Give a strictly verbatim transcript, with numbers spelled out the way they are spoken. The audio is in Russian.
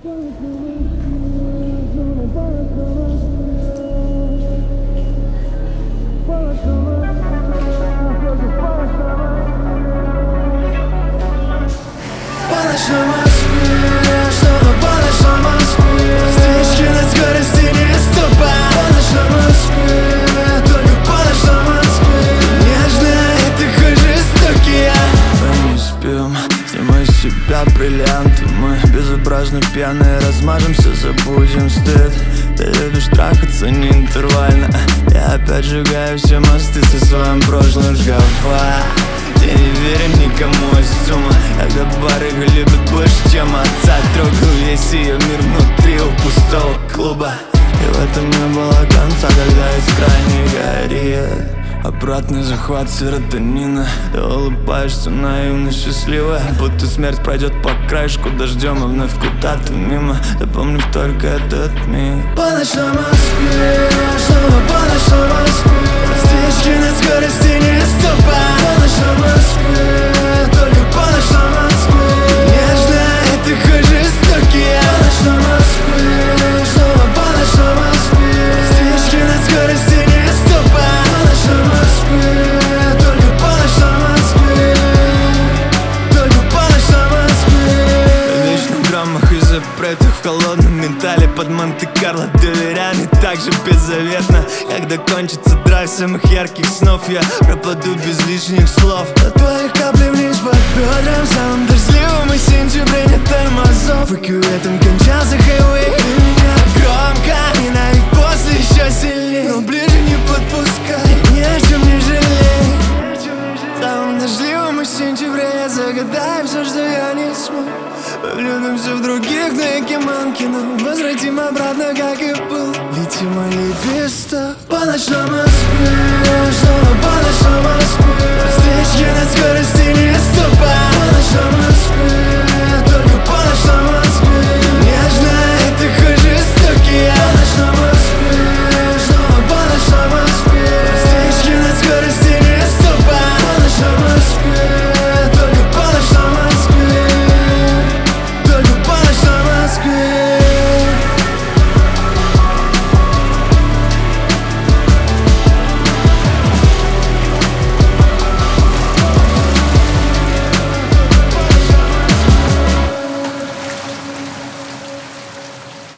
По Москве, снова по Москве, встречки на скорости не ступай. По Москве, только по Москве, нежная и такой жестокий я. Мы не спим, снимай с себя бриллианты. Мы безобразно пьяные, размажемся, забудем стыд. Ты любишь трахаться не интервально. Я опять сжигаю все мосты со своим прошлым шкафа. Я не верю никому из ума, когда барыга любит больше, чем отца. Трогал весь ее мир внутри у пустого клуба. И в этом не было конца, когда искра не горит. Обратный захват серотонина. Ты улыбаешься наивно счастливая, будто смерть пройдет по краешку дождем и вновь куда-то мимо. Запомнив только этот миг. По ночной Москве, снова по ночной Москве, встречки на скорости не ступай. По ночной Москве, только по ночной Москве, нежная и такой жестокий я. По ночной Москве, снова по ночной Москве, встречки на скорости не ступай. По ночной Москве, только по ночной Москве, только по ночной Москве. В вечных драмах и запретах, в холодном ментале под Монте-Карло доверяй мне так же беззаветно. Когда кончится драйв самых ярких снов, я пропаду без лишних слов. От твоих капли вниз по бедрам, самым дождливым и сентябре нет тормозов. И кюветом кончался хайвей. Ты меня громко ненавидь, после еще сильней, но ближе не подпускай, ни о чем не жалей. Самым дождливым и сентябре я загадаю все, что я не смог. Мы влюбимся в других, на Якиманки, но возвратим обратно, как и был. Лети мой лепесток. По ночной Москве, снова по ночной Москве, встречки на скорости не